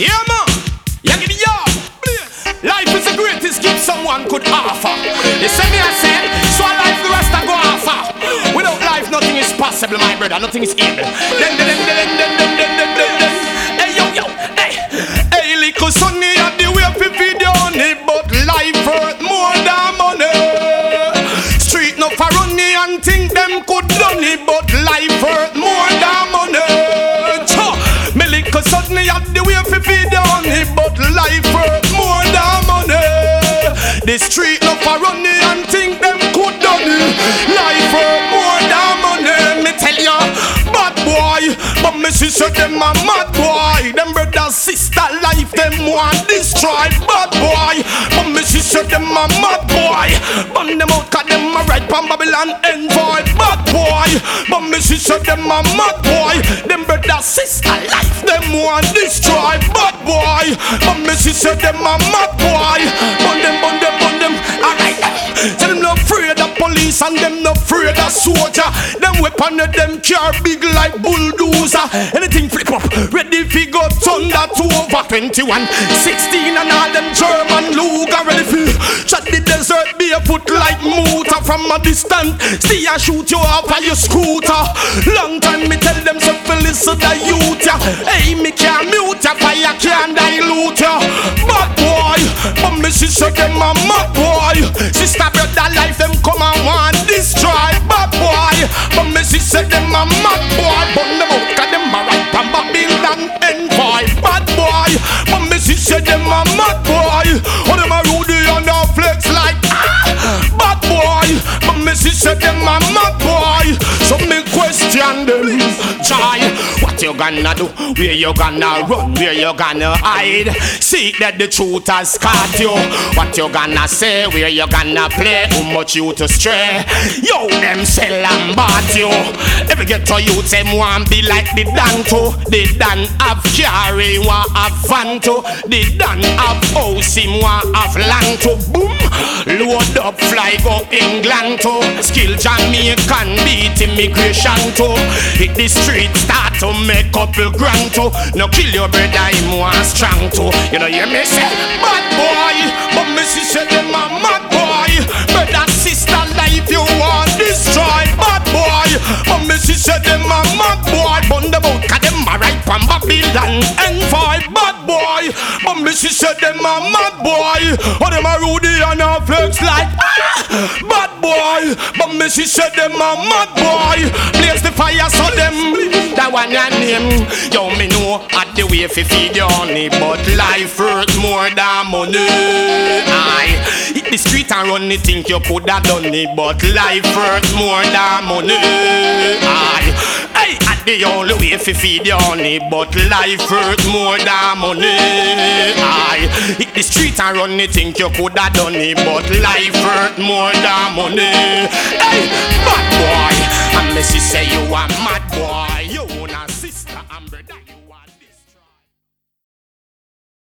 Yeah, man. Yeah, give me your. Life is the greatest gift someone could offer. You say me, I said, so life the rest I go offer. Without life, nothing is possible, my brother. Nothing is able. Hey, yo, yo, hey. Hey, little sonny, have the way to feed your honey, but life hurt more than money. Street no for runny and think them could done it, but life hurt more than money. Me little sonny, have the way to feed your honey, but life hurt more than money. The street no for runny and think them could done it. Life hurt more than money. Me tell ya, bad boy, but me sister them a mad boy. Them brother sister life them want destroy. Bad boy, but me sister them a mad boy. Burn them out 'cause them a ride from Babylon envoy. Bad boy, but me sister them a mad boy. Them brother sister life them want destroy. Bad boy, but me sister them a mad boy. Burn them, burn them, burn them. Alright, so them not afraid of police and them not afraid of soldier. Them weapon of them car big like bulldozer. Anything flip up, ready fi go thunder to over 21, 16 and all them German Luger ready fi shot the desert barefoot like motor from a distance. See I shoot you off of your scooter. Long time me tell them so fi listen to youth ya. Hey me can't mute ya, fire can't dilute ya. Bad boy, but me sister them a mad boy. Sister brother life them come and want destroy. Bad boy, but me sister them a mad boy. Burn them out 'cause them a right from Babylon envoy. Bad boy, but me sister them a mad boy. Oh them a Rudy and a flex like bad boy, but me sister them a mad boy. So me question them, try what you gonna do, where you gonna run, where you gonna hide. See that the truth has caught you. What you gonna say, where you gonna play, how much you to stray. Yo, them sell and bought you. Every get to you, them want be like the Dan too. The Dan have carry, want have van too. The Dan have house, him want have land too. Boom, load up, fly go England too. Skill Jamaican beat immigration too. Hit the street, start to make couple grand too. No kill your brother, him want strong too. You know hear me say, bad boy, but me sister them a mad boy. Brother sister life you want destroy. Bad boy, but me sister them a mad boy. Burn them out 'cause them a right from Babylon envoy. Bad boy, but me sister them a mad boy. Oh them a Rudy and a flex like bad boy, but me sister them a mad boy. Blaze the fire so them that one your name. Yo me know at the way fi feed your honey, but life hurt more than money. Aye, hit the street and run it, think you coulda done it, but life hurt more than money. Aye, hey, at the only way fi feed your honey, but life hurt more than money. Aye, hit the street and run it, think you coulda done it, but life hurt more than money. Hey,